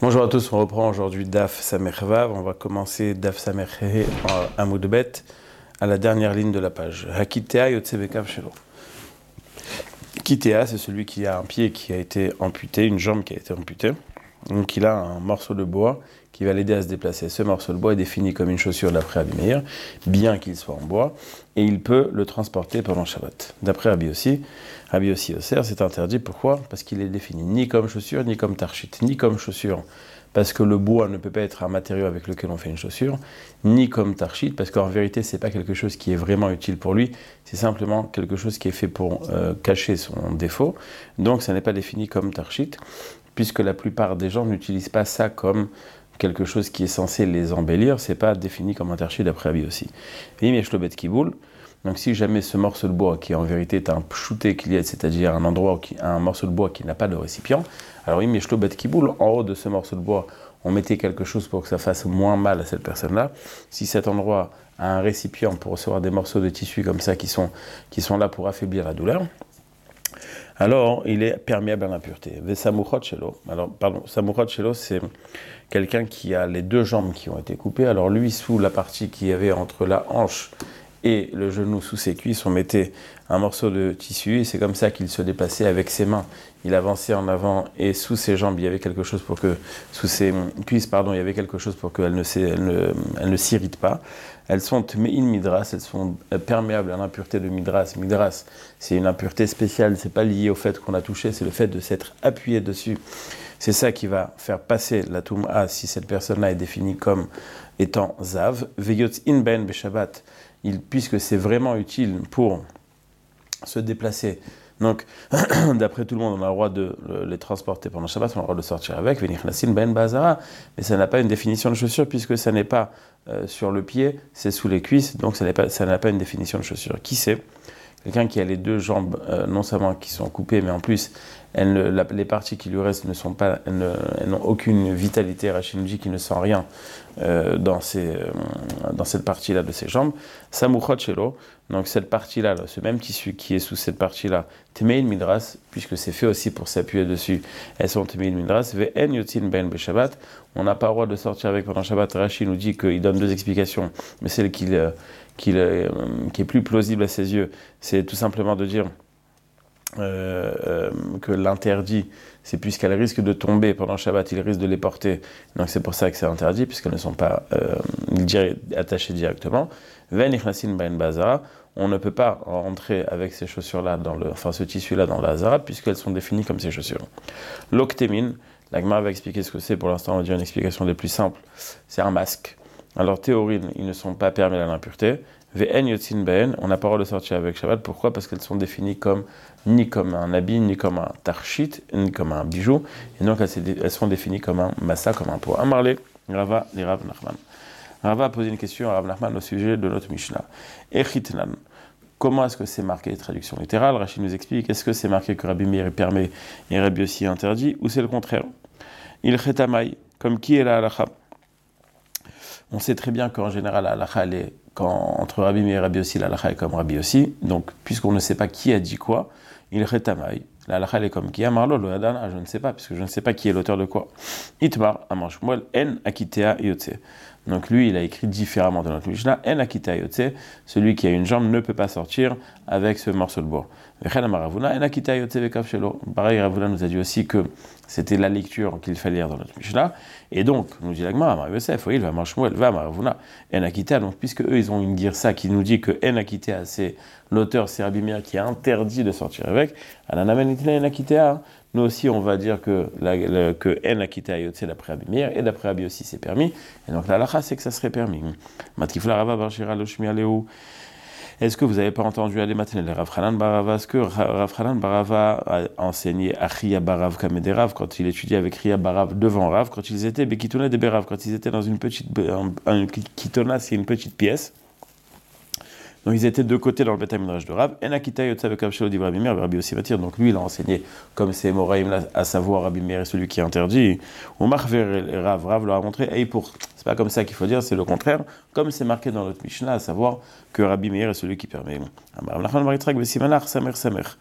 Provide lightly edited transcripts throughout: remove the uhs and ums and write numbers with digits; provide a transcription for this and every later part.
Bonjour à tous, on reprend aujourd'hui Daf Samer Vav. On va commencer Daf Samer He en Amoud Bet à la dernière ligne de la page. Hakitea Yotse Bekav Shelo. Kitea, c'est celui qui a un pied qui a été amputé, une jambe qui a été amputée. Donc il a un morceau de bois qui va l'aider à se déplacer. Ce morceau de bois est défini comme une chaussure d'après Rabbi Meir, bien qu'il soit en bois, et il peut le transporter pendant Shabbat. D'après Rabbi Yossi Osser, c'est interdit. Pourquoi ? Parce qu'il est défini ni comme chaussure, ni comme tarchit, ni comme chaussure, parce que le bois ne peut pas être un matériau avec lequel on fait une chaussure, ni comme tarchit, parce qu'en vérité, c'est pas quelque chose qui est vraiment utile pour lui, c'est simplement quelque chose qui est fait pour cacher son défaut. Donc ça n'est pas défini comme tarchit, puisque la plupart des gens n'utilisent pas ça comme quelque chose qui est censé les embellir, c'est pas défini comme un tarchit d'après Rabbi aussi. Donc si jamais ce morceau de bois, qui en vérité est un pshouté qu'il c'est-à-dire un morceau de bois qui n'a pas de récipient, alors en haut de ce morceau de bois, on mettait quelque chose pour que ça fasse moins mal à cette personne-là. Si cet endroit a un récipient pour recevoir des morceaux de tissu comme ça qui sont là pour affaiblir la douleur, alors il est perméable à l'impureté. Samuchot shelo, c'est quelqu'un qui a les deux jambes qui ont été coupées. Alors lui, sous la partie qu'il y avait entre la hanche et le genou, sous ses cuisses, on mettait un morceau de tissu, et c'est comme ça qu'il se déplaçait avec ses mains. Il avançait en avant, et sous ses jambes, il y avait quelque chose pour que, sous ses cuisses, il y avait quelque chose pour qu'elles ne s'irritent pas. Elles sont tme'in midras, elles sont perméables à l'impureté de midras. Midras, c'est une impureté spéciale, c'est pas lié au fait qu'on a touché, c'est le fait de s'être appuyé dessus. C'est ça qui va faire passer la toum'a si cette personne-là est définie comme étant zav. Veyot in ben beshabbat, puisque c'est vraiment utile pour se déplacer. Donc, d'après tout le monde, on a le droit de les transporter pendant Shabbat, on a le droit de sortir avec, venir nasin ben bazara, mais ça n'a pas une définition de chaussure, puisque ça n'est pas sur le pied, c'est sous les cuisses, donc ça n'a pas une définition de chaussure. Qui sait ? Quelqu'un qui a les deux jambes, non seulement qui sont coupées, mais en plus, les parties qui lui restent elles n'ont aucune vitalité. Rachid nous dit qu'il ne sent rien dans cette partie-là de ses jambes. Samuchot shelo, donc cette partie-là, ce même tissu qui est sous cette partie-là, temeil midras, puisque c'est fait aussi pour s'appuyer dessus, elles sont temeil midras. Ve'en yotzin ben beshabbat, on n'a pas le droit de sortir avec pendant Shabbat. Rachid nous dit qu'il donne deux explications, mais celle qui est plus plausible à ses yeux, c'est tout simplement de dire que l'interdit, c'est puisqu'elle risque de tomber pendant Shabbat, il risque de les porter, donc c'est pour ça que c'est interdit, puisqu'elles ne sont pas attachées directement. On ne peut pas rentrer avec ces chaussures-là, ce tissu-là dans la zara, puisqu'elles sont définies comme ces chaussures. L'octémine, la Gemara va expliquer ce que c'est, pour l'instant on va dire une explication des plus simples, c'est un masque. Alors théorine, ils ne sont pas perméables à l'impureté. Ve'en yotzin ben, on n'a pas le droit de sortir avec Shabbat. Pourquoi ? Parce qu'elles sont définies ni comme un habit, ni comme un tarchit, ni comme un bijou. Et donc elles sont définies comme un massa, comme un poids. Amarle, Rava, les Rav Nachman. Rava a posé une question à Rav Nachman au sujet de notre Mishnah. Echitnan. Comment est-ce que c'est marqué, traduction littérale ? Rachid nous explique, est-ce que c'est marqué que Rabbi Meir permet et Rabbi Yossi interdit, ou c'est le contraire ? Il chetamai, comme qui est la halakha ? On sait très bien qu'en général, la halakha, entre Rabbi Meir et Rabbi Yossi, la halakha est comme Rabbi Yossi. Donc, puisqu'on ne sait pas qui a dit quoi, il chetamai. La halakha est comme qui ? Amarlo, lo yadana, je ne sais pas, puisque je ne sais pas qui est l'auteur de quoi. Itmar, amar Shmuel, en akitea yotse. Donc lui, il a écrit différemment de notre Mishnah. En akitea yotse, celui qui a une jambe ne peut pas sortir avec ce morceau de bois. Vechen amar Ravuna, en akitea yotse vekav shelo. Pareil, Ravuna nous a dit aussi que c'était la lecture qu'il fallait lire dans notre Mishnah. Et donc, nous dit la Gemara, Amar Yosef, oui, il va amar Shmuel, va amar Ravuna, en akitea. Donc, puisque eux, ils ont une girsa qui nous dit que en akitea, c'est l'auteur, c'est Rabbi Meir qui a interdit de sortir avec. Ananamen en akitea. Nous aussi, on va dire que en akitea yotse d'après Rabbi Meir, et d'après Rabbi aussi c'est permis. Et donc la halakha, c'est que ça serait permis. Matkifla Rava bar Shira lo shmi aleu. Est-ce que vous n'avez pas entendu aller matin le Rav Hanan Barava ? Est-ce que Rav Hanan Barava a enseigné à Ria Barav Kamederav quand il étudiait avec Ria Barav devant Rav, quand ils étaient Bekitona de Berav, quand ils étaient dans une petite Kitona, c'est une petite pièce. Donc ils étaient de côté dans le Beth Midrash de Rav. En akita yotza vekav shelo divrei Rabbi Meir, Rabbi aussi va dire. Donc lui, il a enseigné comme ces Moraïm là, à savoir Rabbi Meir est celui qui est interdit. Ou Marver Rav leur a montré. Et c'est pas comme ça qu'il faut dire, c'est le contraire. Comme c'est marqué dans notre Mishnah, à savoir que Rabbi Meir est celui qui permet.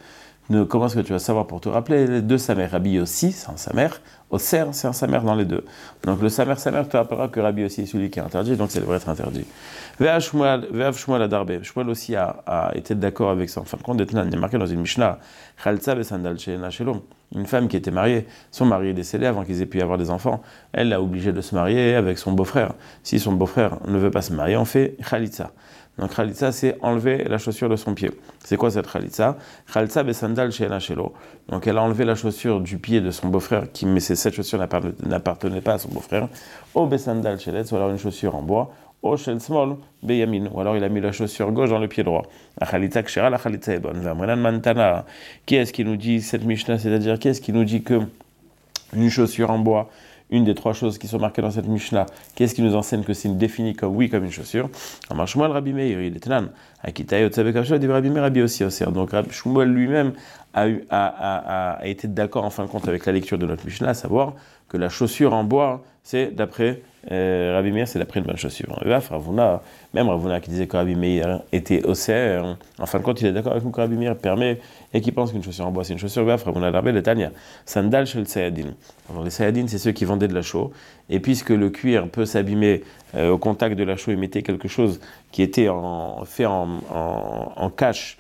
Comment est-ce que tu vas savoir pour te rappeler les deux Samer? Rabbi Yossi, c'est un Samer. Oser, c'est un Samer dans les deux. Donc le Samer, te rappellera que Rabbi Yossi est celui qui est interdit, donc ça devrait être interdit. Ve'av Shmuel Adarbe. Shmuel aussi a été d'accord avec ça. En fin de compte, il est marqué dans une Mishnah. Chaltza besandal she'ena shelo. Une femme qui était mariée, son mari est décédé avant qu'ils aient pu avoir des enfants. Elle l'a obligé de se marier avec son beau-frère. Si son beau-frère ne veut pas se marier, on fait Khalitza. Donc Khalitza, c'est enlever la chaussure de son pied. C'est quoi cette Khalitza? Khalitza besandal she'ena shelo. Donc elle a enlevé la chaussure du pied de son beau-frère, mais cette chaussure n'appartenait pas à son beau-frère. O besandal she'letz, ou alors une chaussure en bois. O shel smol beyamin, ou alors il a mis la chaussure gauche dans le pied droit. La Khalitza kshera, la Khalitza est bonne. Vamrenan mantana. Qui est-ce qui nous dit cette Mishnah? C'est-à-dire qui est-ce qui nous dit que une chaussure en bois, une des trois choses qui sont marquées dans cette Mishnah, qu'est-ce qui nous enseigne que c'est défini comme oui, comme une chaussure? Alors Shmuel Rabbi Meir, il est nan. Akita yotzabek avshel, dit Rabbi Meir, Rabbi aussi oser. Donc Shmuel lui-même a été d'accord en fin de compte avec la lecture de notre Mishnah, à savoir que la chaussure en bois, c'est d'après Rabbi Meir, c'est d'après une bonne chaussure. Même Ravuna qui disait que Rabbi Meir était oser, en fin de compte, il est d'accord avec nous que Rabbi Meir permet et qui pense qu'une chaussure en bois, c'est une chaussure. Ravuna d'Arbe, le Tanya. Sandal shel sayadin. Alors les sayadin, c'est ceux qui vendaient de la chaux. Et puisque le cuir peut s'abîmer au contact de la chaux et mettait quelque chose qui était fait en cache,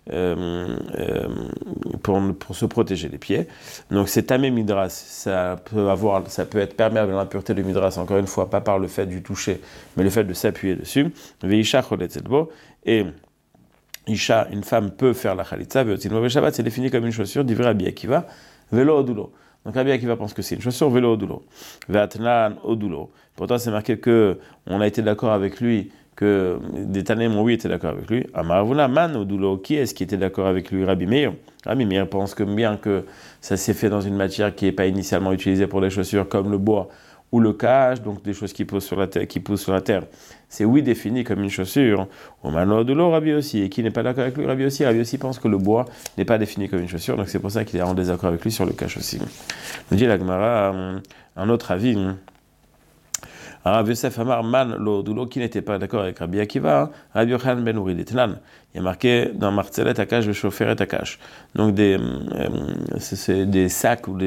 pour se protéger les pieds. Donc c'est tamé midras, ça peut être perméable à l'impureté de midras, encore une fois, pas par le fait du toucher, mais le fait de s'appuyer dessus. Veisha cholet zetbo, et Isha, une femme peut faire la khalitza, veotzino Shabbat, c'est défini comme une chaussure, d'ivra Rabbi Akiva, velo odulo. Donc Rabbi Akiva pense que c'est une chaussure, velo odulo. Veatnan odulo. Pourtant c'est marqué que on a été d'accord avec lui, que des Tanem, oui, étaient d'accord avec lui. Amaravuna, man, odulo, qui est-ce qui était d'accord avec lui? Rabbi Meir. Rabbi Meir pense que bien que ça s'est fait dans une matière qui n'est pas initialement utilisée pour les chaussures, comme le bois ou le cage, donc des choses qui poussent sur la terre, c'est oui défini comme une chaussure. Omano odulo, Rabbi aussi. Et qui n'est pas d'accord avec lui? Rabbi aussi. Rabbi aussi pense que le bois n'est pas défini comme une chaussure, donc c'est pour ça qu'il est en désaccord avec lui sur le cache aussi. Nous dit la Gemara, un autre avis. Rav Yosef Amar Man Lo, qui n'était pas d'accord avec Rabbi Akiva, Rabbi Yochanan ben Uri d'Etnan. Il y a marqué dans Martzelet Akash, le Shoferet Akash. Donc c'est des sacs ou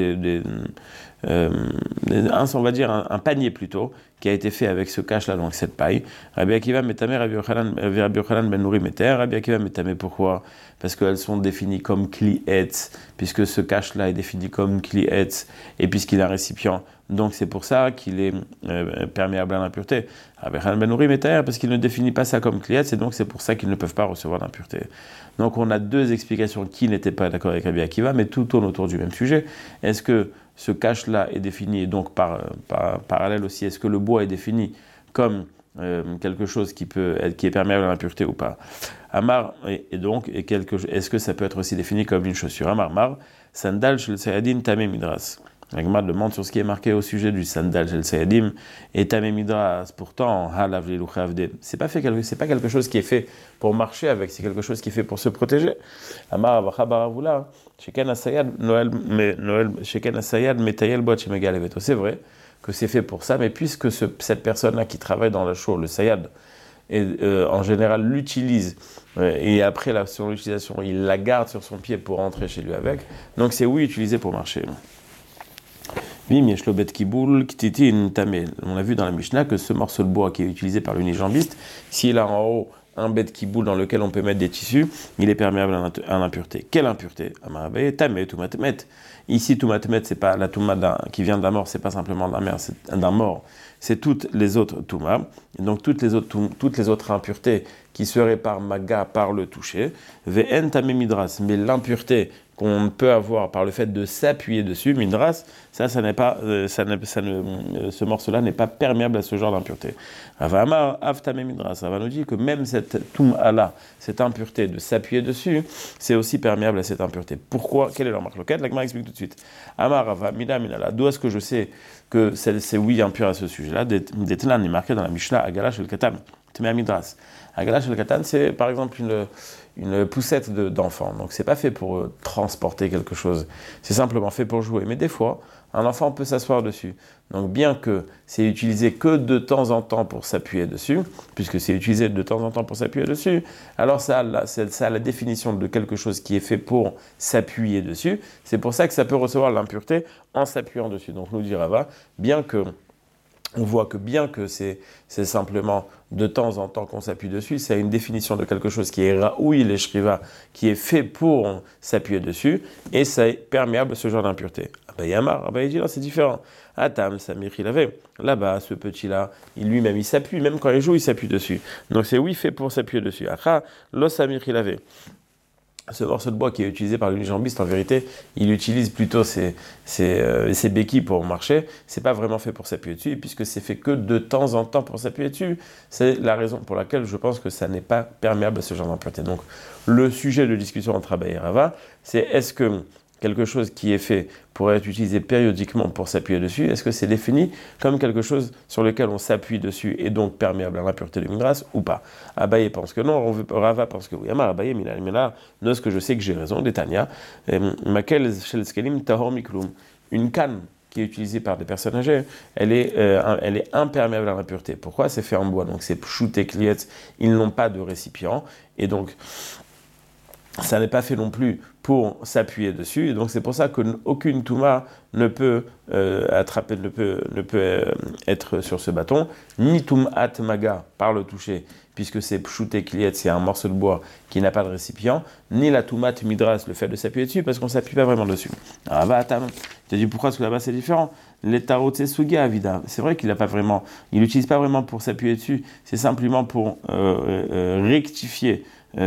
on va dire un panier plutôt, qui a été fait avec ce cache-là, donc cette paille. Rabbi Akiva metamé, Rabbi Yochanan ben Uri meter. Rabbi Akiva metamé, pourquoi? Parce qu'elles sont définies comme klietz, puisque ce cache-là est défini comme klietz, et puisqu'il a un récipient. Donc c'est pour ça qu'il est perméable à l'impureté. Rabbi Yochanan ben Uri meter, parce qu'il ne définit pas ça comme klietz, et donc c'est pour ça qu'ils ne peuvent pas recevoir l'impureté. Donc on a deux explications qui n'étaient pas d'accord avec Rabbi Akiva, mais tout tourne autour du même sujet. Est-ce que ce cache-là est défini, et donc par parallèle aussi, est-ce que le bois est défini comme quelque chose qui est perméable à l'impureté ou pas? Amar, est-ce que ça peut être aussi défini comme une chaussure? Amar Mar, sandal shel sayadin tamé midras. La Gemara demande sur ce qui est marqué au sujet du sandal shel sayadim et tamé midras. Pourtant, halav liluchavde. C'est pas quelque chose qui est fait pour marcher avec, c'est quelque chose qui est fait pour se protéger. Amar avacha baravula. Sheken asayad metayel boat shemegaleveto. C'est vrai que c'est fait pour ça, mais puisque cette personne-là qui travaille dans la chaux, le sayad, en général l'utilise, et après son utilisation, il la garde sur son pied pour rentrer chez lui avec, donc c'est oui utilisé pour marcher. On a vu dans la Mishnah que ce morceau de bois qui est utilisé par l'unijambiste, s'il a en haut un bet kiboul dans lequel on peut mettre des tissus, il est perméable à l'impureté. Quelle impureté? Tamé, tumatmet. Ici, tumatmet, c'est pas la touma qui vient d'un mort, c'est pas simplement d'un mort, c'est toutes les autres toumas. Et donc toutes les autres impuretés qui seraient par maga, par le toucher. Ve'en tamé midras, mais l'impureté qu'on peut avoir par le fait de s'appuyer dessus, midras, ce morceau-là n'est pas perméable à ce genre d'impureté. Avama avtame midras, ça va nous dire que même cette touma-là, cette impureté de s'appuyer dessus, c'est aussi perméable à cette impureté. Pourquoi? Quelle est leur marque locale? La Gemara explique tout de suite. Amar ava mina minala. D'où est-ce que je sais que c'est oui impur à ce sujet-là? D'Etnan est marqué dans la Mishnah Agala shel katan, tmea midras. Agala shel katan, c'est par exemple une poussette d'enfant. Donc c'est pas fait pour transporter quelque chose, c'est simplement fait pour jouer. Mais des fois, un enfant peut s'asseoir dessus. Donc bien que c'est utilisé que de temps en temps pour s'appuyer dessus, puisque c'est utilisé de temps en temps pour s'appuyer dessus, alors ça a la définition de quelque chose qui est fait pour s'appuyer dessus. C'est pour ça que ça peut recevoir l'impureté en s'appuyant dessus. Donc nous dit Rava, on voit que bien que c'est simplement de temps en temps qu'on s'appuie dessus, c'est une définition de quelque chose qui est raoui les shriva, qui est fait pour s'appuyer dessus, et c'est perméable à ce genre d'impureté. Abaye Amar, Abaye dit non, c'est différent. Atam, Samir, il avait. Là-bas, ce petit-là, lui-même, il s'appuie, même quand il joue, il s'appuie dessus. Donc c'est oui fait pour s'appuyer dessus. Acha, lo Samir, il avait. Ce morceau de bois qui est utilisé par l'unijambiste, en vérité, il utilise plutôt ses béquilles pour marcher. C'est pas vraiment fait pour s'appuyer dessus, puisque c'est fait que de temps en temps pour s'appuyer dessus. C'est la raison pour laquelle je pense que ça n'est pas perméable à ce genre d'impureté. Donc, le sujet de discussion entre Abaye et Rava, c'est est-ce que quelque chose qui est fait pour être utilisé périodiquement pour s'appuyer dessus, est-ce que c'est défini comme quelque chose sur lequel on s'appuie dessus et donc perméable à l'impureté de Migras ou pas? Abaye pense que non, Rava pense que oui. Amar Abaye, Mina, de ce que je sais que j'ai raison, d'Etania, Makel Shelskelim Tahor Miklum, une canne qui est utilisée par des personnes âgées, elle est imperméable à l'impureté. Pourquoi? C'est fait en bois, donc c'est pshut et kliet, ils n'ont pas de récipient, et donc ça n'est pas fait non plus pour s'appuyer dessus, et donc c'est pour ça qu'aucune touma ne peut être sur ce bâton, ni tumat maga par le toucher, puisque c'est pshouté kliet, c'est un morceau de bois qui n'a pas de récipient, ni la tumat midras, le fait de s'appuyer dessus, parce qu'on ne s'appuie pas vraiment dessus. Alors va Atam, tu as dit pourquoi, parce que là-bas c'est différent. Les tarot suga avida, c'est vrai qu'il n'utilise pas vraiment pour s'appuyer dessus, c'est simplement pour rectifier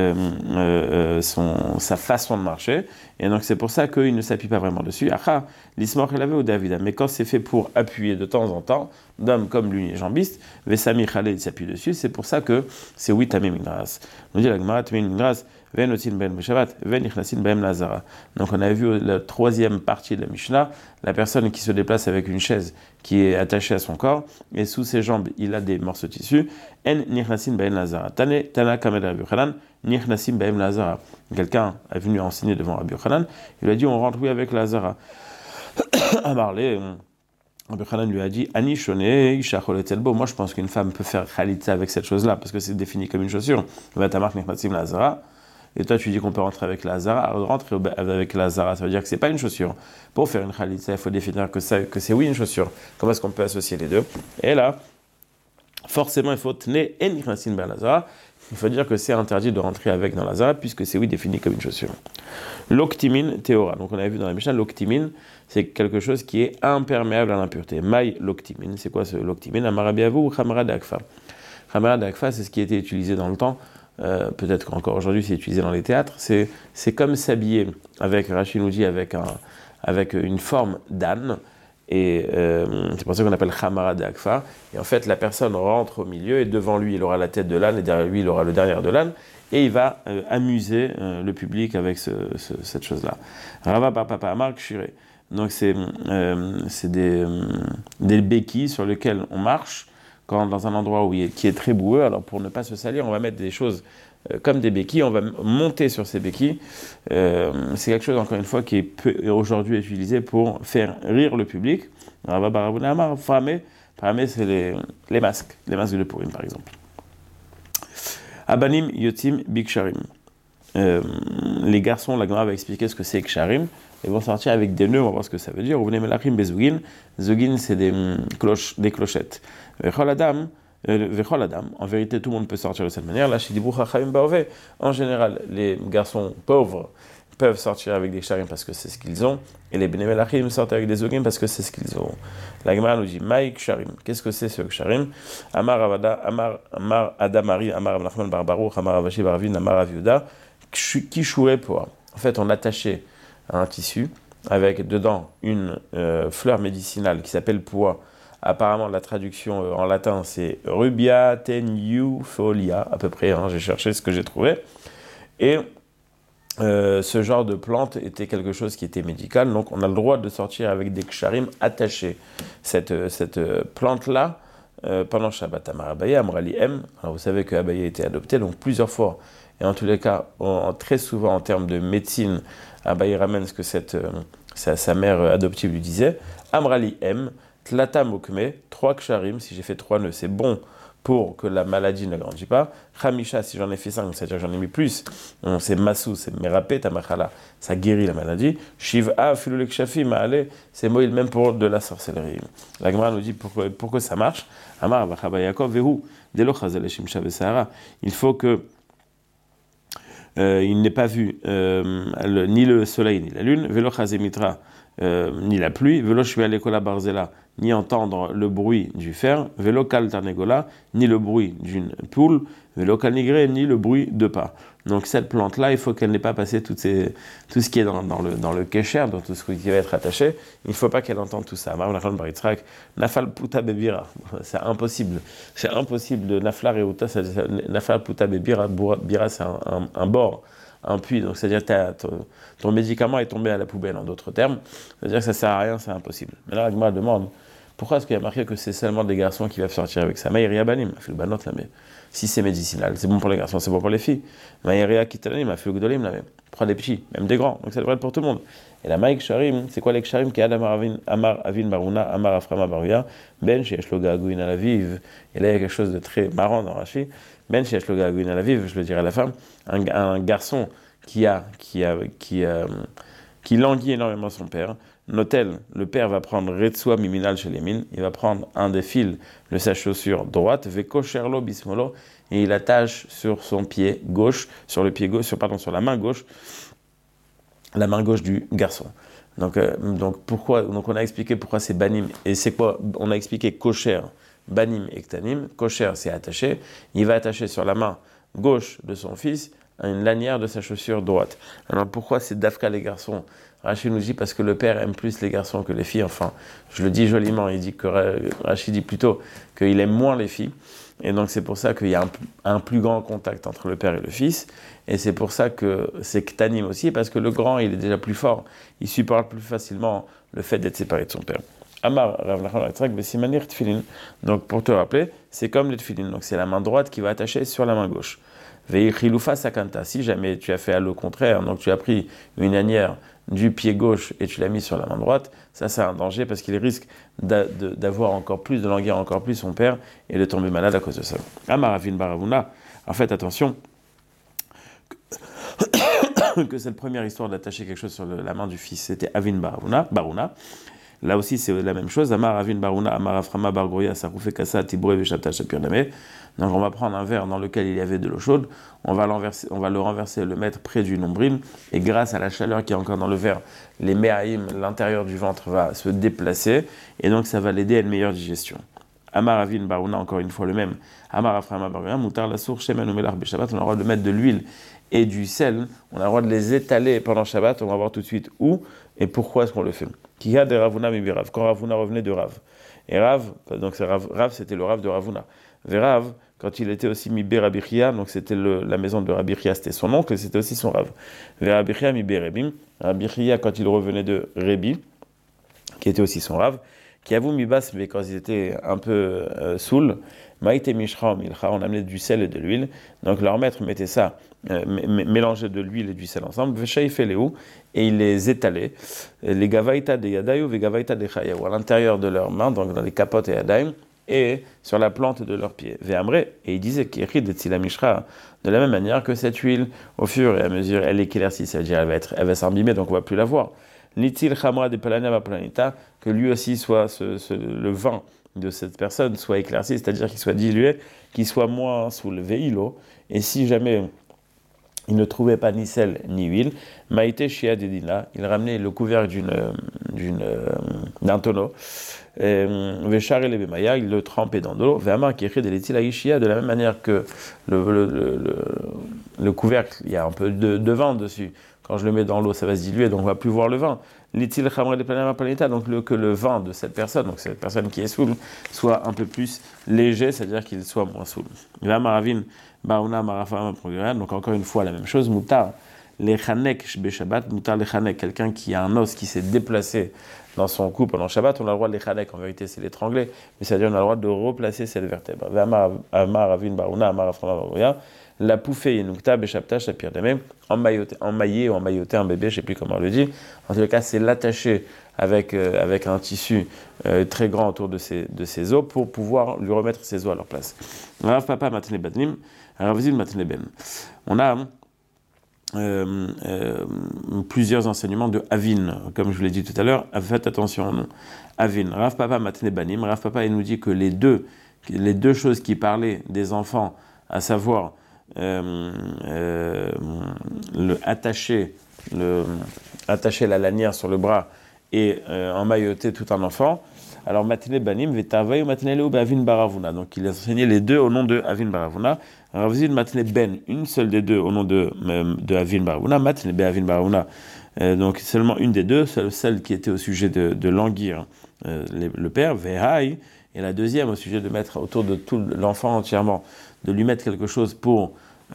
sa façon de marcher, et donc c'est pour ça qu'il ne s'appuie pas vraiment dessus. Acha, l'ismor il avait au David, mais quand c'est fait pour appuyer de temps en temps, d'hommes comme l'unijambiste, Vesami Khaled il s'appuie dessus, c'est pour ça que c'est oui tamim migras. On dit la Gemara tamim migras, venotin ben beshavat, venichnasin ben lazara. Donc on a vu la troisième partie de la Mishnah, la personne qui se déplace avec une chaise qui est attachée à son corps, et sous ses jambes il a des morceaux de tissu. En nichnasin ben lazara. Tana kamed Rabbi Yochanan, nichnasin ben lazara. Quelqu'un est venu enseigner devant Rabbi Yochanan, il lui a dit on rentre oui avec lazara. Amarlé. Rabbi Yochanan lui a dit Ani shone isha cholet elbo. Moi je pense qu'une femme peut faire khalitza avec cette chose-là parce que c'est défini comme une chaussure. Vatamark nichnasim lazara. Et toi tu dis qu'on peut rentrer avec la Hazara, alors rentrer avec la Hazara, ça veut dire que c'est pas une chaussure. Pour faire une khalitza, il faut définir que c'est oui une chaussure. Comment est-ce qu'on peut associer les deux? Et là, forcément il faut tenir en nichnasin ben lazara. Il faut dire que c'est interdit de rentrer avec dans la Hazara puisque c'est oui défini comme une chaussure. L'octimine théora. Donc on avait vu dans la Mishnah, l'octimine, c'est quelque chose qui est imperméable à l'impureté. Maï l'octimine. C'est quoi ce l'octimine? Amarabiavu ou Khamara d'Akfa. Khamara d'Akfa, c'est ce qui était utilisé dans le temps. Peut-être qu'encore aujourd'hui c'est utilisé dans les théâtres. C'est comme s'habiller avec, Rachid nous dit, avec une forme d'âne. Et c'est pour ça qu'on appelle Khamara d'Akfa. Et en fait, la personne rentre au milieu et devant lui, il aura la tête de l'âne et derrière lui, il aura le derrière de l'âne. Et il va amuser le public avec cette chose-là. Rava Papa Amar Kshiré. Donc c'est des béquilles sur lesquelles on marche quand dans un endroit qui est très boueux. Alors pour ne pas se salir, on va mettre des choses comme des béquilles, on va monter sur ces béquilles. C'est quelque chose, encore une fois, qui est aujourd'hui utilisé pour faire rire le public. Rava Barabuna Amar Framé, c'est les masques de Purim par exemple. Abanim Yotim Biksharim. Les garçons, la Gemara va expliquer ce que c'est Ksharim. Ils vont sortir avec des nœuds, on va voir ce que ça veut dire. Vous venez Melachim Bezugin. Zugin, c'est des clochettes. Vechol Adam, en vérité, tout le monde peut sortir de cette manière. Là, chez Dibou Chachamim Baové, en général, les garçons pauvres peuvent sortir avec des Ksharim parce que c'est ce qu'ils ont. Et les Bnei Melachim sortent avec des Zugin parce que c'est ce qu'ils ont. La Gemara nous dit Maï Ksharim. Qu'est-ce que c'est ce Ksharim? Amar Adamari, Amar Avnachman Barbarou, Amar Avashi Barvin, Amar Aviuda. Kishoué poa. En fait, on attachait un tissu avec dedans une fleur médicinale qui s'appelle poa. Apparemment, la traduction en latin, c'est Rubia tenuifolia, à peu près. J'ai cherché ce que j'ai trouvé. Et ce genre de plante était quelque chose qui était médical. Donc, on a le droit de sortir avec des ksharim attachés. Cette plante-là, pendant Shabbat, Amar Abaye, Amrali M. Alors, vous savez que Abaye a été adopté, donc plusieurs fois. Et en tous les cas, très souvent en termes de médecine, Abaye ramène ce que cette sa mère adoptive lui disait, Amrali M, Tlata Mokme, 3 ksharim, si j'ai fait 3 nœuds, c'est bon pour que la maladie ne grandisse pas. Khamisha, si j'en ai fait 5, c'est-à-dire que j'en ai mis plus, c'est Massou, c'est Merapé, Tamachala, ça guérit la maladie. Shiv'a, Filulek Shafi, Maale, c'est Moïl même pour de la sorcellerie. La Gemara nous dit pourquoi ça marche. Amar, Vachaba Yaakov, Vehu, Delo Chazal Shimsha Vesahara. Il faut que il n'ait pas vu ni le soleil ni la lune, Velo Chazemitra, ni la pluie, Velo Shvialekola Barzela, ni entendre le bruit du fer, Velo Kal Tarnegola, ni le bruit d'une poule, Velo Kal Nigré, ni le bruit de pas. Donc cette plante-là, il faut qu'elle n'ait pas passé tout ce qui est dans le kécher, dans tout ce qui va être attaché, il ne faut pas qu'elle entende tout ça. Nafal Puta Bebira, c'est impossible de Nafla Reuta, Nafal Puta Bebira, Bira c'est un bord, un puits, donc c'est-à-dire que ton médicament est tombé à la poubelle, en d'autres termes, c'est-à-dire que ça ne sert à rien, c'est impossible. Mais là, Agma demande, pourquoi est-ce qu'il y a marqué que c'est seulement des garçons qui va sortir avec ça? Maïria Banim, a fait le banot là, mais si c'est médicinal, c'est bon pour les garçons, c'est bon pour les filles. Maïria Kitanim, a fait le Gdolim là, mais prends des petits, même des grands, donc ça devrait être pour tout le monde. Et la Maïk Sharim, c'est quoi les Ksharim qui a Amar Avin Baruna, Amar Aframa Baruya, Ben Sheshloga Agouin à la vive. Et là, il y a quelque chose de très marrant dans Rashi. Ben Sheshloga Agouin à la vive, je le dirai à la femme, un garçon qui languit énormément son père. Notel, le père va prendre Retsua Miminal chez les mines, il va prendre un des fils de sa chaussure droite, Veko Sherlo Bismolo, et il attache sur son pied gauche, sur la main gauche, du garçon. Donc on a expliqué pourquoi c'est banim, et c'est quoi, on a expliqué kosher, banim et ktanim. Kosher, c'est attaché, il va attacher sur la main gauche de son fils une lanière de sa chaussure droite. Alors pourquoi c'est Dafka les garçons? Rachid nous dit parce que le père aime plus les garçons que les filles. Enfin, je le dis joliment, Rachid dit plutôt qu'il aime moins les filles. Et donc c'est pour ça qu'il y a un plus grand contact entre le père et le fils. Et c'est pour ça que c'est Ktanim aussi, parce que le grand, il est déjà plus fort. Il supporte plus facilement le fait d'être séparé de son père. Amar Rav Nachman Yitzhak Besimanir Tfilin. Donc pour te rappeler, c'est comme les Tfilin. Donc c'est la main droite qui va attacher sur la main gauche. Veichilufa Sakanta. Si jamais tu as fait à le contraire, donc tu as pris une lanière du pied gauche et tu l'as mis sur la main droite, ça c'est un danger parce qu'il risque d'avoir encore plus, de languir encore plus son père et de tomber malade à cause de ça. Amar Avin Baravuna. En fait, attention, que cette première histoire d'attacher quelque chose sur la main du fils, c'était Avin Baruna. Là aussi, c'est la même chose. Amar Avin Baruna, Amar Aframa Bargoya, Saroufé Kassa, Tibré, Veshapta, Shapirname. Donc, on va prendre un verre dans lequel il y avait de l'eau chaude, on va le renverser, le mettre près du nombril, et grâce à la chaleur qui est encore dans le verre, les méhaïm, l'intérieur du ventre va se déplacer, et donc ça va l'aider à une meilleure digestion. Amar Avin Baruna, encore une fois le même. Amar Aframa Bargoya, Moutar la source, Shemen ou Melar Beshabbat, on a le droit de mettre de l'huile et du sel, on a le droit de les étaler pendant Shabbat, on va voir tout de suite où et pourquoi est-ce qu'on le fait. Kiha de Ravuna mi Rav, quand Ravuna revenait de Rav. Et Rav, donc c'est Rav c'était le Rav de Ravuna. Rav, quand il était aussi mi Rabbi Chia, donc c'était la maison de Rabbi Chia, c'était son oncle, et c'était aussi son Rav. Rabbi Chia mi Rebim, Rabbi Chia quand il revenait de Rebi, qui était aussi son Rav, qui avoue mi Bas, mais quand ils étaient un peu saouls, Maïte Mishra Milcha, on amenait du sel et de l'huile, donc leur maître mettait ça, mélangeait de l'huile et du sel ensemble, et il les étalait, les Gavaïta de Yadayu, les Gavaïta de Chayahu, à l'intérieur de leurs mains, donc dans les capotes et Yadaim, et sur la plante de leurs pieds. Ve'amré, et il disait qu'il de Tzila Mishra, de la même manière que cette huile, au fur et à mesure, elle éclaircit, c'est-à-dire elle va s'imbimer, donc on ne va plus la voir. Nitil Chamra de Palania Planeta, que lui aussi soit le vin de cette personne soit éclairci, c'est-à-dire qu'il soit dilué, qu'il soit moins sous le veilo, et si jamais il ne trouvait pas ni sel ni huile, Maïté Shia Dedina, il ramenait le couvercle d'un tonneau, Véchar et les Bémaya, il le trempait dans de l'eau, Véamar qui écrit de l'étilaïchia, de la même manière que le couvercle, il y a un peu de vin dessus. Quand je le mets dans l'eau, ça va se diluer, donc on ne va plus voir le vin. L'itil chamra de planeta, donc que le vin de cette personne, donc cette personne qui est saoule, soit un peu plus léger, c'est-à-dire qu'il soit moins saoul. Véamar Avin, Bauna, Marafama, donc encore une fois la même chose, Moutar, les chanek shbe Shabbat, mutar les chanek, quelqu'un qui a un os qui s'est déplacé dans son cou pendant Shabbat, on a le droit de les chanek, en vérité c'est l'étrangler, mais c'est-à-dire on a le droit de replacer cette vertèbre. Amar Avin Barouna, Amar Aframa Barouya, la pouffée Yenukta, Beshapta, Shapir Deme, emmaillé ou emmailloter un bébé, je ne sais plus comment on le dit. En tout cas, c'est l'attacher avec un tissu très grand autour de ses os pour pouvoir lui remettre ses os à leur place. Rav Papa Matne Badnim, Rav Zil Matne Ben. On a plusieurs enseignements de Avin, comme je vous l'ai dit tout à l'heure. Faites attention au nom. Avin, Rav Papa Matne Banim. Rav Papa, il nous dit que les deux choses qui parlaient des enfants, à savoir attacher la lanière sur le bras et emmailloter tout un enfant. Alors matine banim vetavay ou matine leu bavin baravuna. Donc il a enseigné les deux au nom de Avin Baravuna. Ravzil matine ben, une seule des deux au nom de Avin Baravuna. Matine be Avin Baravuna. Donc seulement une des deux, celle qui était au sujet de languir le père, vehai, et la deuxième au sujet de mettre autour de tout l'enfant entièrement, de lui mettre quelque chose pour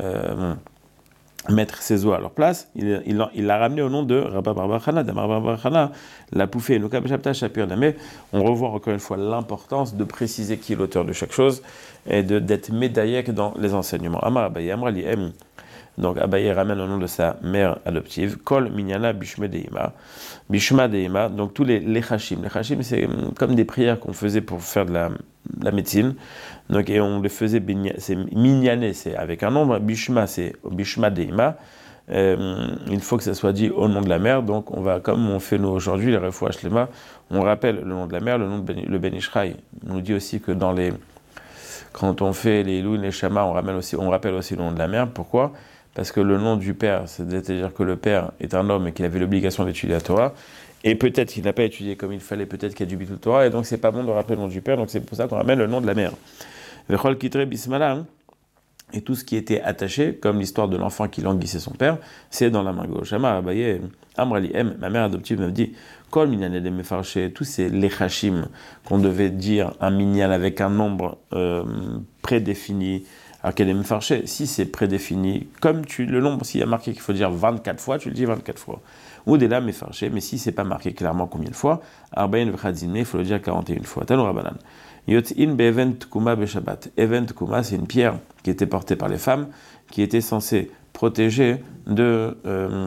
mettre ses os à leur place. Il l'a ramené au nom de Rabba Barbachana, d'Amar Barbachana, la pouffée, Nuka Beshapta, Shapir Dame. On revoit encore une fois l'importance de préciser qui est l'auteur de chaque chose et d'être médaillek dans les enseignements. Amar Abaye, Amrali M. Donc Abaye ramène au nom de sa mère adoptive, Kol Minyana Bishme Deima, Bishma Deima, donc tous les Lechashim. Les Lechashim, c'est comme des prières qu'on faisait pour faire de la médecine. Donc, et on les faisait, c'est Minyané, c'est avec un nombre, Bishma, c'est Bishma Deima. Il faut que ça soit dit au nom de la mère. Donc, on va, comme on fait nous aujourd'hui, les Refoua Shlema, on rappelle le nom de la mère, le nom de le Ben Ishraï. On nous dit aussi que quand on fait les Ilou, les Shama, on rappelle aussi le nom de la mère. Pourquoi ? Parce que le nom du père, c'est-à-dire que le père est un homme et qu'il avait l'obligation d'étudier la Torah, et peut-être qu'il n'a pas étudié comme il fallait, peut-être qu'il y a du bitul Torah, et donc c'est pas bon de rappeler le nom du père, donc c'est pour ça qu'on ramène le nom de la mère. Vechol kitre bismala, et tout ce qui était attaché, comme l'histoire de l'enfant qui languissait son père, c'est dans la main gauche. Amar Abaye, Amrali M, ma mère adoptive me dit, Kol minyan de mefarché, tous ces lechashim qu'on devait dire un minyan avec un nombre prédéfini. Alors qu'elle est mefarché, si c'est prédéfini, comme le nombre, s'il y a marqué qu'il faut dire 24 fois, tu le dis 24 fois. Ou des lames mefarché, mais si c'est pas marqué clairement combien de fois, Arbaïn vchadzine, il faut le dire 41 fois. Tanoura banan. Yot'in be'event tkuma be'shabbat. Event tkuma, c'est une pierre qui était portée par les femmes, qui était censée protéger de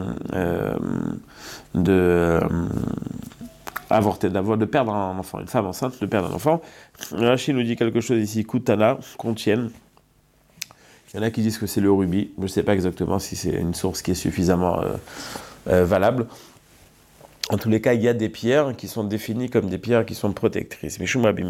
perdre un enfant. Une femme enceinte de perdre un enfant. Rachid nous dit quelque chose ici, Kutana, contiennent. Il y en a qui disent que c'est le rubis. Je ne sais pas exactement si c'est une source qui est suffisamment valable. En tous les cas, il y a des pierres qui sont définies comme des pierres qui sont protectrices.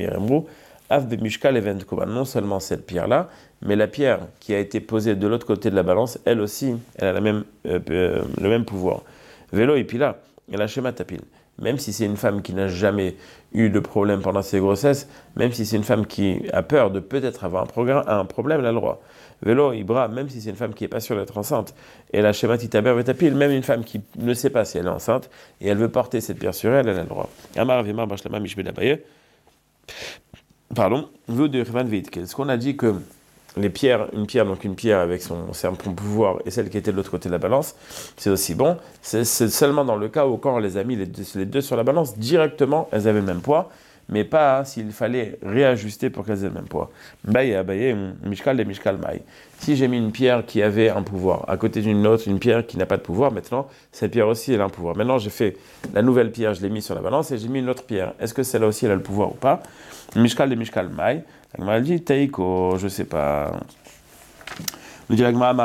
Non seulement cette pierre-là, mais la pierre qui a été posée de l'autre côté de la balance, elle aussi, elle a le même pouvoir. Vélo et pila, elle a schéma tapil. Même si c'est une femme qui n'a jamais eu de problème pendant ses grossesses, même si c'est une femme qui a peur de peut-être avoir un problème, elle a le droit. Vélo, Ibra, même si c'est une femme qui n'est pas sûre d'être enceinte, et la schéma titaber vetapil, même une femme qui ne sait pas si elle est enceinte, et elle veut porter cette pierre sur elle, elle a le droit. Amar Vimar Bashlama Mishbe Dabaye. Pardon, vous de Rivan Vitkel. Ce qu'on a dit que une pierre avec son pouvoir et celle qui était de l'autre côté de la balance, c'est aussi bon. C'est seulement dans le cas où quand on les a mis les deux sur la balance, directement, elles avaient le même poids, mais pas s'il fallait réajuster pour qu'elles aient le même poids. Mishkal de Mishkal Mai. Si j'ai mis une pierre qui avait un pouvoir, à côté d'une autre, une pierre qui n'a pas de pouvoir, maintenant, cette pierre aussi, elle a un pouvoir. Maintenant, j'ai fait la nouvelle pierre, je l'ai mise sur la balance et j'ai mis une autre pierre. Est-ce que celle-là aussi, elle a le pouvoir ou pas? Mishkal de Mishkal Mai. Elle m'a dit, Teiko, je sais pas. Donc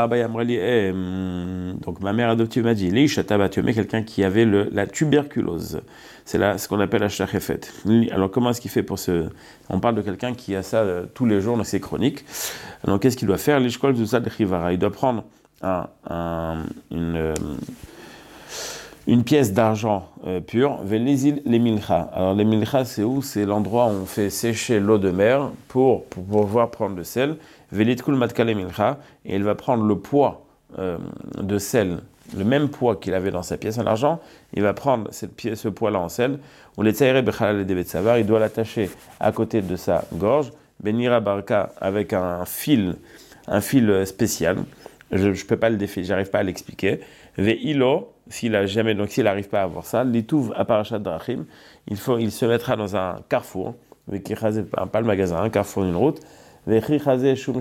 ma mère adoptive m'a dit, tu mets quelqu'un qui avait la tuberculose. C'est là ce qu'on appelle la shachefet. Alors comment est-ce qu'il fait pour on parle de quelqu'un qui a ça tous les jours, donc c'est chronique. Donc qu'est-ce qu'il doit faire? L'ishkol du sad chivara. Il doit prendre une pièce d'argent pure, velizil les milcha. Alors les milcha, c'est où? C'est l'endroit où on fait sécher l'eau de mer pour pouvoir prendre le sel. Velitkul matkale milcha, et il va prendre le poids de sel, le même poids qu'il avait dans sa pièce en argent, il va prendre ce poids-là en sel. On les tsaire bechalal de betsavar, il doit l'attacher à côté de sa gorge. Benira barka avec un fil spécial. je peux pas le définir, j'arrive pas à l'expliquer. Ve'ilo, s'il n'arrive pas à avoir ça, l'itouv à parashat drachim, il se mettra dans un carrefour, pas le magasin, un carrefour d'une route. Et quand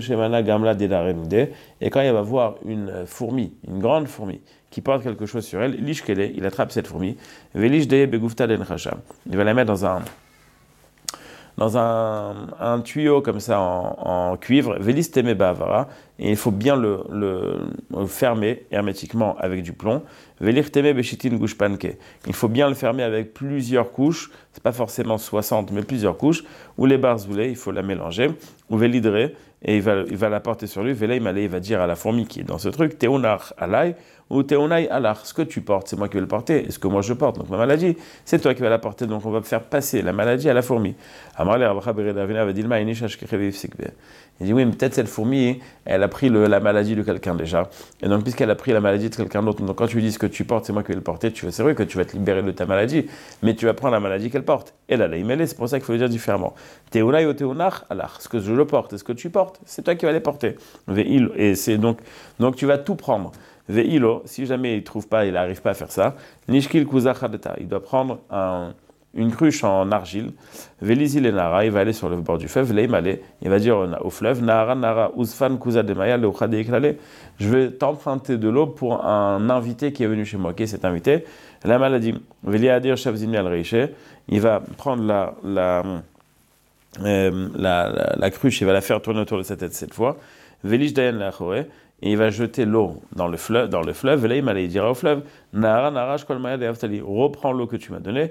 il va voir une fourmi, une grande fourmi, qui porte quelque chose sur elle, il attrape cette fourmi, il va la mettre dans un tuyau comme ça en cuivre, et il faut bien le fermer hermétiquement avec du plomb. Il faut bien le fermer avec plusieurs couches, c'est pas forcément 60, mais plusieurs couches, ou les barzoulés, il faut la mélanger, ou velidré, et il va la porter sur lui, il va dire à la fourmi qui est dans ce truc, Teunar alay, ou Teunai alar, ce que tu portes, c'est moi qui vais le porter, et ce que moi je porte, donc ma maladie, c'est toi qui vas la porter, donc on va faire passer la maladie à la fourmi. Il dit oui, mais peut-être cette fourmi, elle a pris la maladie de quelqu'un déjà, et donc puisqu'elle a pris la maladie de quelqu'un d'autre, donc quand tu lui dis ce que tu portes, c'est moi qui vais le porter, c'est vrai que tu vas te libérer de ta maladie, mais tu vas prendre la maladie qu'elle porte. Et là, c'est pour ça qu'il faut le dire différemment. Teunai ou Teunar alar, ce que je le porte et ce que tu portes, c'est toi qui vas les porter. Et c'est donc tu vas tout prendre. Ve'ilo, si jamais il trouve pas, il n'arrive pas à faire ça, nishkil kuzachadeta, il doit prendre une cruche en argile, ve'lizil nara, il va aller sur le bord du fleuve, il va dire au fleuve, nara, uzfan kuzademaya, leuchadeiklale, je vais t'emprunter de l'eau pour un invité qui est venu chez moi. Qui est cet invité? La maladie. Ve'liadir shavzimi al reiche, il va prendre la cruche, il va la faire tourner autour de sa tête cette fois, ve'lish dayan lachore, et il va jeter l'eau dans le fleuve, et là il dira au fleuve, reprends l'eau que tu m'as donnée,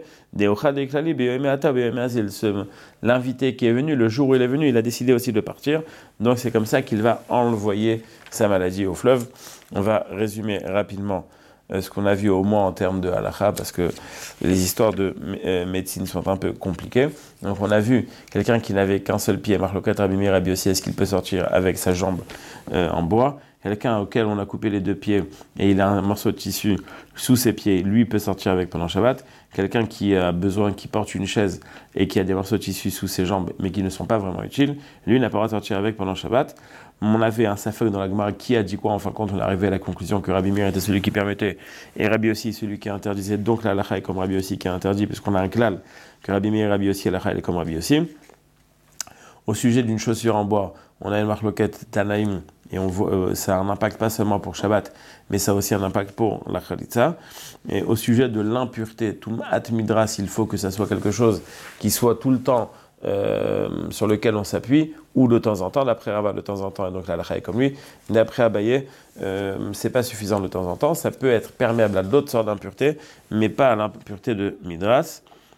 l'invité qui est venu, le jour où il est venu, il a décidé aussi de partir, donc c'est comme ça qu'il va envoyer sa maladie au fleuve. On va résumer rapidement ce qu'on a vu au moins en termes de halakha, parce que les histoires de médecine sont un peu compliquées. Donc on a vu quelqu'un qui n'avait qu'un seul pied, Marlokat Rabbi Meir Rabbi Yossi, est-ce qu'il peut sortir avec sa jambe en bois? Quelqu'un auquel on a coupé les deux pieds et il a un morceau de tissu sous ses pieds, lui peut sortir avec pendant Shabbat. Quelqu'un qui porte une chaise et qui a des morceaux de tissu sous ses jambes mais qui ne sont pas vraiment utiles, lui n'a pas le droit de sortir avec pendant Shabbat. On avait un safek dans la Gemara qui a dit quoi? En fin de compte, on est arrivé à la conclusion que Rabbi Meir était celui qui permettait et Rabbi Yossi celui qui interdisait. Donc la halakha est comme Rabbi Yossi qui a interdit, puisqu'on a un klal que Rabbi Meir et Rabbi Yossi, la halakha est comme Rabbi Yossi. Au sujet d'une chaussure en bois, on a une marloquette Tanaïm, et on voit, ça a un impact pas seulement pour Shabbat, mais ça a aussi un impact pour la Khalitza. Et au sujet de l'impureté, tout At Midras, il faut que ça soit quelque chose qui soit tout le temps sur lequel on s'appuie, ou de temps en temps, d'après Rabat de temps en temps, et donc la halakha est comme lui, d'après Abaye, c'est pas suffisant de temps en temps, ça peut être perméable à d'autres sortes d'impuretés, mais pas à l'impureté de Midras.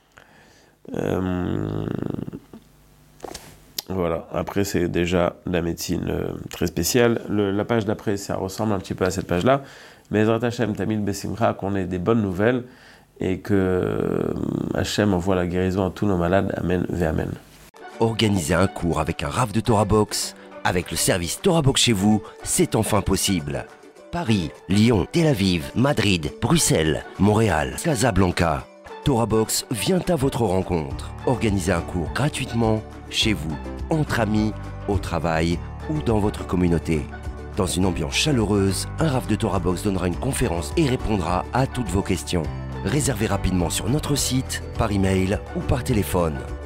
Voilà, après c'est déjà la médecine très spéciale. La page d'après, ça ressemble un petit peu à cette page-là, mais Ezrat Hashem Tamid Besimcha, qu'on ait des bonnes nouvelles et que Hashem envoie la guérison à tous nos malades. Amen ve Amen. Organiser un cours avec un Rav de Torah Box, avec le service Torah Box chez vous, c'est enfin possible. Paris, Lyon, Tel Aviv, Madrid, Bruxelles, Montréal, Casablanca. Torah Box vient à votre rencontre. Organisez un cours gratuitement chez vous, entre amis, au travail ou dans votre communauté. Dans une ambiance chaleureuse, un Rav de Torah Box donnera une conférence et répondra à toutes vos questions. Réservez rapidement sur notre site, par email ou par téléphone.